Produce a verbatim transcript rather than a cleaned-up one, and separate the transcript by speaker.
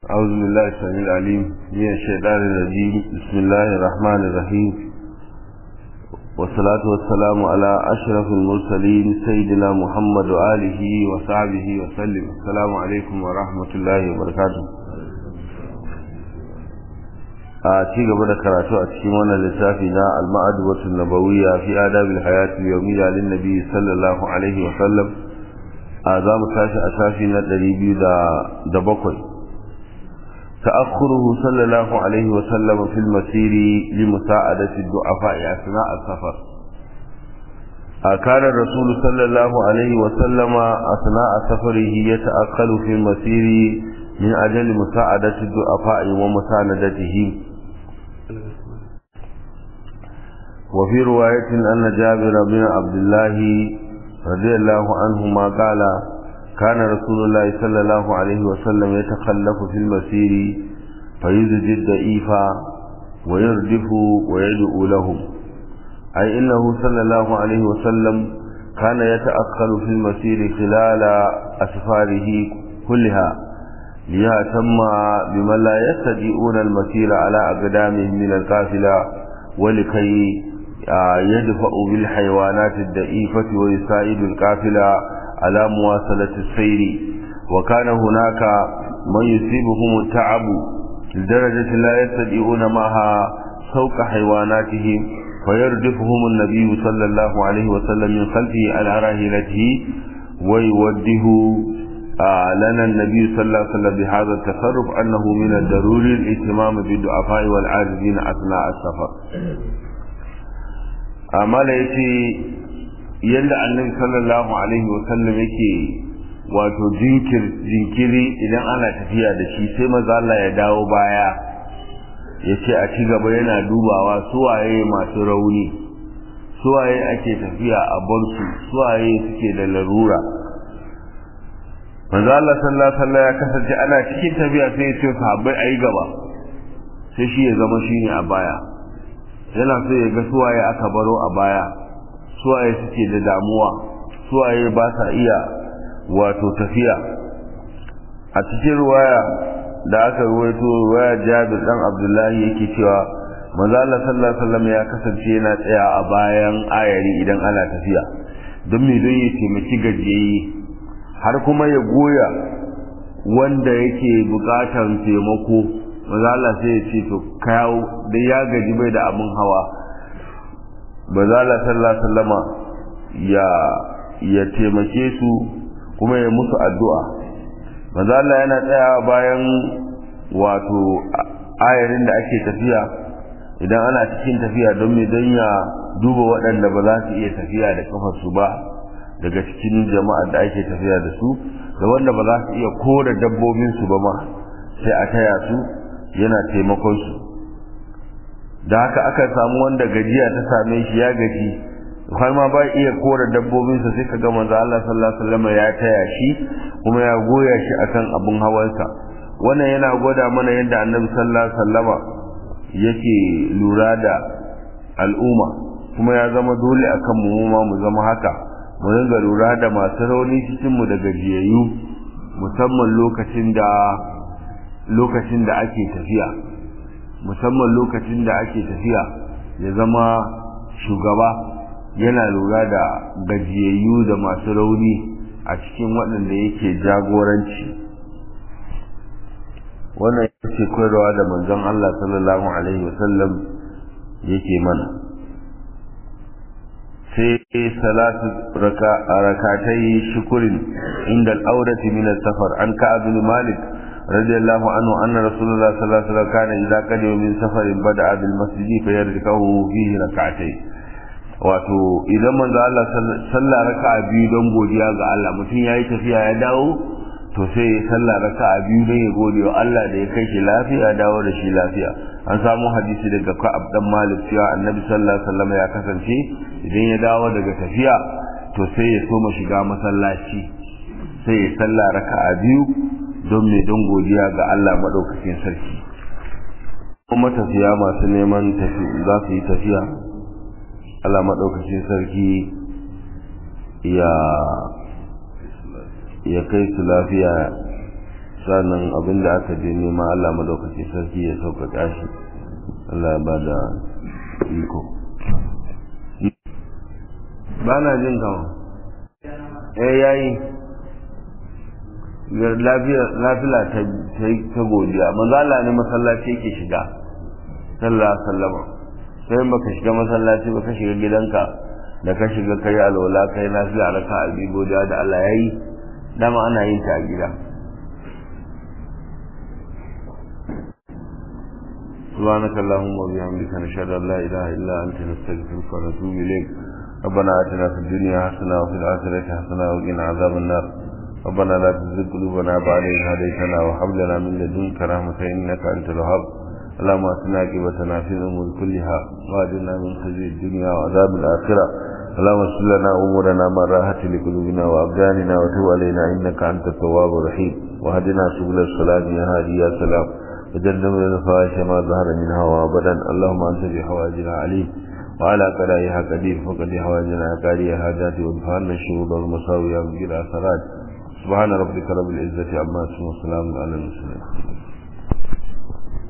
Speaker 1: أعوذ بالله السميع العليم من الشيطان الرجيم. بسم الله الرحمن الرحيم، والصلاة والسلام على أشرف المرسلين سيدنا محمد وآله وصحبه وسلم. السلام عليكم ورحمة الله وبركاته. أتي قبل كراتو أتشيمون لسافنا المأدبة النبوية في آداب الحياة اليومية للنبي صلى الله عليه وسلم. آداب ساشي أساسنا الريبي دا بقوي. تأخره صلى الله عليه وسلم في المسير لمساعدة الضعفاء أثناء السفر. كان الرسول صلى الله عليه وسلم أثناء سفره يتأخر في المسير من أجل مساعدة الضعفاء ومساندتهم. وفي رواية أن جابر بن عبد الله رضي الله عنهما قال: كان رسول الله صلى الله عليه وسلم يتخلف في المسير فيزجي الضعيف ويردف ويدعو لهم، أي إنه صلى الله عليه وسلم كان يتأخر في المسير خلال أسفاره كلها ليهتم بمن لا يستطيعون المسير على أقدامهم من القافلة، ولكي يدفع بالحيوانات الضعيفة ويساعد القافلة على مواصلة السير. وكان هناك من يصيبهم التعب لدرجة لا يستطيعون معها سوق حيواناتهم، فيردفهم النبي صلى الله عليه وسلم من خلفه على راحلته ويوده لنا النبي صلى الله عليه وسلم بهذا التصرف أنه من الضروري الاهتمام بالضعفاء والعاجزين أثناء السفر. أما ليتي yadda annabi sallallahu alaihi wasallam yake wato jinkir jinkiri idan ana tafiya da shi, sai manzo Allah ya dawo baya yace a ci gaba yana dubawa suwaye masu rauni, suwaye ake tafiya a barsu, suwaye suke da larura. manzo Allah sallallahu alaihi wasallam ya kasance ana cikin tafiya sai ya ce sahabbai ayi gaba, sai shi ya zama shine a baya, yana so ya ga suwaye aka baro a baya, suwaye suke da damuwa, suwaye ba sa iya wato tafiya. A cikin ruwaya da aka ruwaito ruwaya Jabir dan Abdullahi yake cewa manzo Allah sallallahu alaihi wasallam ya kasance yana tsaya a bayan ayari idan ana tafiya don me don ya taimaki gajiyayi, har kuma ya goya wanda yake bukatar taimako. manzo Allah sai ya ce to kawo da ya gaji bai da abin hawa, bazala sallallahu alaihi wasallama ya ya taimake su kuma ya musu addu'a. bazala yana tsaya bayan wato ayarin da ake tafiya idan ana cikin tafiya don me don ya duba waɗanda ba za su iya tafiya da kafar su ba daga cikin jama'ar da ake tafiya da su, da wanda ba za su iya kore dabbobin su ba ma sai a taya su, yana taimakon su. da haka aka samu wanda gajiya ta same shi, ya gaji har ma ba iya kore dabbobinsa, sai kaga manzo Allah sallallahu alaihi wasallam ya taya shi kuma ya goya shi akan abun hawansa. wannan yana gwada mana yadda Annabi sallallahu alaihi wasallam yake lura da al'umma, kuma ya zama dole akan mu ma mu zama haka, mu dinga lura da masu rauni cikin mu da gajiyayyu, musamman lokacin da lokacin da ake tafiya musamman lokacin da ake tafiya ya zama shugaba yana lura da gajiyayyu da masu rauni a cikin waɗanda yake jagoranci. wannan yake koyarwa da manzon Allah sallallahu alaihi wasallam yake mana. sai salatu rakatai shukurin inda al-aurati min as-safar. an Ka'ab bin Malik رضي الله عنه أن رسول الله صلى الله عليه وسلم كان إذا قدم من سفر بدأ بالمسجد فيركعه فيه ركعتين. wato idan manzo Allah sallah raka'a biyu don godiya ga Allah, mutum yayi tafiya ya dawo to sai ya sallah raka'a biyu don ya gode wa Allah da ya kai shi lafiya, dawo da shi lafiya. an samu hadisi daga Ka'ab dan Malik cewa Annabi sallallahu alaihi wasallam ya kasance idan ya dawo daga tafiya to sai ya soma shiga masallaci, sai ya sallah raka'a biyu don mai don godiya ga Allah maɗaukakin sarki. kuma tafiya masu neman tafi za su yi tafiya, Allah maɗaukakin sarki ya ya kai su lafiya sannan abinda aka je nema Allah madaukaki sarki ya sauƙaƙa shi Allah ya bada iko ba na jin kama eh yayi lafiya lafiya ta ta godiya manzo Allah ne masallaci yake shiga sallallahu alaihi wasallam sai baka shiga masallaci baka shiga gidanka da ka shiga kai alwala kai lafiya raka abi godiya da Allah yayi dama ana yin ta a gida سبحانك اللهم وبحمدك نشهد ان لا اله الا انت نستغفرك ونتوب اليك ربنا آتنا في الدنيا حسنة وفي الآخرة حسنة وقنا عذاب النار ربنا لا تزغ قلوبنا بعد إذ هديتنا وهب لنا من لدنك رحمة إنك أنت الوهاب اللهم أتنا عاقبتنا في الأمور كلها وأجرنا من خزي الدنيا وعذاب الآخرة اللهم اغفر لنا أمورنا ما راحت لقلوبنا وأبداننا وتب علينا إنك أنت التواب الرحيم وهدنا سبل السلام يا هادي يا سلام وجنبنا الفواحش ما ظهر منها وأبدا اللهم أنت بحوائجنا عليم وعلى قضائها قدير فقد حوائجنا قاري حاجات وادفعنا الشهود والمساوية بغير أثرات سبحان ربك رب العزة عما يصفون وسلام على المرسلين